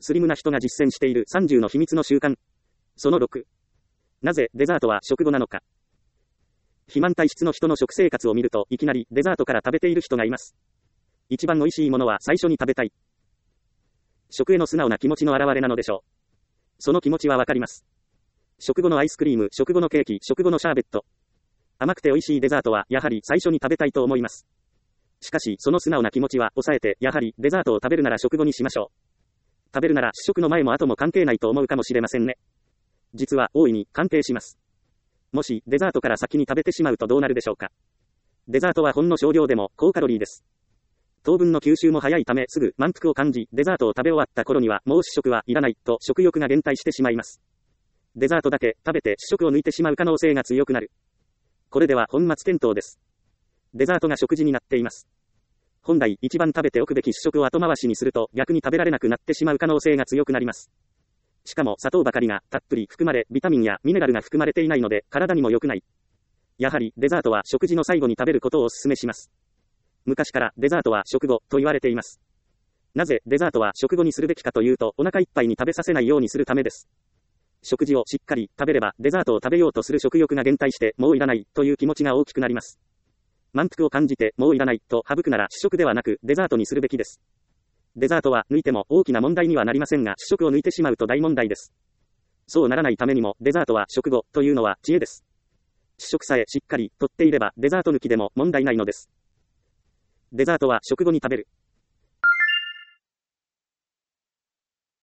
スリムな人が実践している30の秘密の習慣。その6。なぜデザートは食後なのか。肥満体質の人の食生活を見ると、いきなりデザートから食べている人がいます。一番美味しいものは最初に食べたい。食への素直な気持ちの表れなのでしょう。その気持ちはわかります。食後のアイスクリーム、食後のケーキ、食後のシャーベット。甘くて美味しいデザートは、やはり最初に食べたいと思います。しかし、その素直な気持ちは抑えて、やはりデザートを食べるなら食後にしましょう。食べるなら試食の前も後も関係ないと思うかもしれませんね。実は大いに関係します。もしデザートから先に食べてしまうとどうなるでしょうか。デザートはほんの少量でも高カロリーです。糖分の吸収も早いためすぐ満腹を感じ、デザートを食べ終わった頃にはもう試食はいらないと食欲が減退してしまいます。デザートだけ食べて試食を抜いてしまう可能性が強くなる。これでは本末転倒です。デザートが食事になっています。本来一番食べておくべき主食を後回しにすると逆に食べられなくなってしまう可能性が強くなります。しかも砂糖ばかりがたっぷり含まれビタミンやミネラルが含まれていないので体にも良くない。やはりデザートは食事の最後に食べることをお勧めします。昔からデザートは食後と言われています。なぜデザートは食後にするべきかというとお腹いっぱいに食べさせないようにするためです。食事をしっかり食べればデザートを食べようとする食欲が減退してもういらないという気持ちが大きくなります。満腹を感じてもういらないと省くなら試食ではなくデザートにするべきです。デザートは抜いても大きな問題にはなりませんが試食を抜いてしまうと大問題です。そうならないためにもデザートは食後というのは知恵です。試食さえしっかりとっていればデザート抜きでも問題ないのです。デザートは食後に食べる。